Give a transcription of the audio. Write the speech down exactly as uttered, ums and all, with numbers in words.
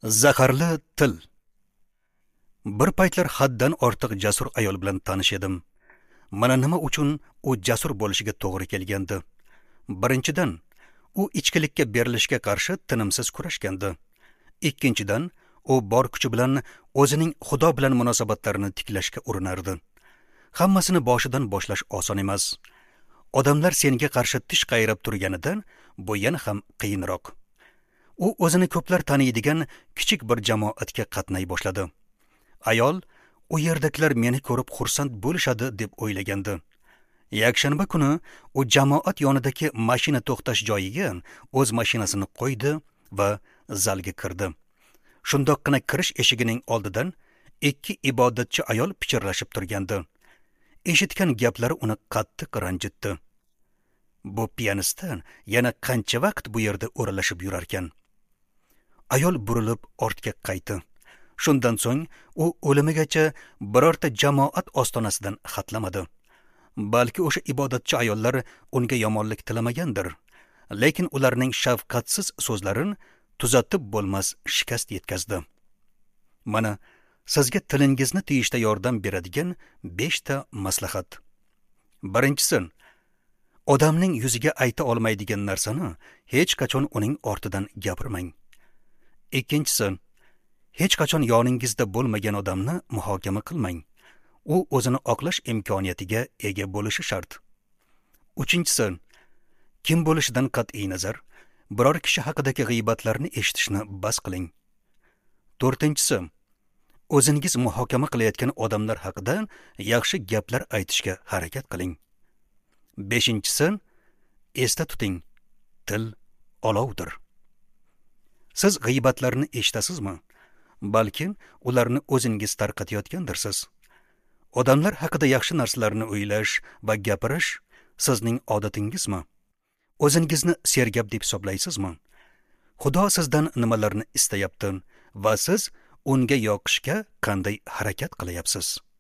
Zaharli til. Bir paytlar haddan ortiq jasur ayol bilan tanish edim. Mana nima uchun u jasur bo'lishiga to'g'ri kelgandi. Birinchidan, u ichkilikka berilishga qarshi tinimsiz kurashgandi. Ikkinchidan, u bor kuchi bilan o'zining Xudo bilan munosabatlarini tiklashga urinardi. Hammasini boshidan boshlash oson emas. Odamlar senga qarshi tish qayrab turganidan bu yana ham qiyinroq. U o'zini ko'plar taniydigan kichik bir jamoatga qatnay boshladi. Ayol, u yerdagilar meni ko'rib xursand bo'lishadi deb o'ylagandi. Yakshanba kuni u jamoat yonidagi mashina to'xtash joyiga o'z mashinasini qo'ydi va zalga kirdi. Shundoqqina kirish eshigining oldidan ikki ibodatchi ayol pichirlashib turgandi. Eshitgan gaplari uni qattiq ranjitdi. Bu pianistdan yana qancha vaqt bu yerda o'ralashib yurarkan? Ayol burilib ortga qaytdi. Shundan so'ng u o'limigacha birorta jamoat ostonasidan xatlamadi. Balki o'sha ibodatchi ayollar unga yomonlik tilamagandir, lekin ularning shafqatsiz so'zlarin tuzatib bo'lmas shikast yetkazdi. Mana sizga tilingizni tiyishda yordam beradigan besh ta maslahat. Birinchisi, odamning yuziga ayta olmaydigan narsani hech qachon uning ortidan gapirmang. Ikkinchisi, hech qachon yoningizda bo'lmagan odamni muhokama qilmang. U o'zini oqlash imkoniyatiga ega bo'lishi shart. Uchinchisi, kim bo'lishidan qat'iy nazar, biror kishi haqidagi g'iybatlarni eshitishni bas qiling. To'rtinchisi, o'zingiz muhokama qilayotgan odamlar haqida yaxshi gaplar aytishga harakat qiling. Beshinchisi, esda tuting, til olovdir. Siz g'iybatlarni eshitasizmi? Balki ularni o'zingiz tarqatayotgandirsiz. Odamlar haqida yaxshi narsalarni o'ylash va gapirish sizning odatingizmi? O'zingizni sergap deb hisoblaysizmi? Xudo sizdan nimalarni istayapti va siz unga yoqishga qanday harakat qilyapsiz?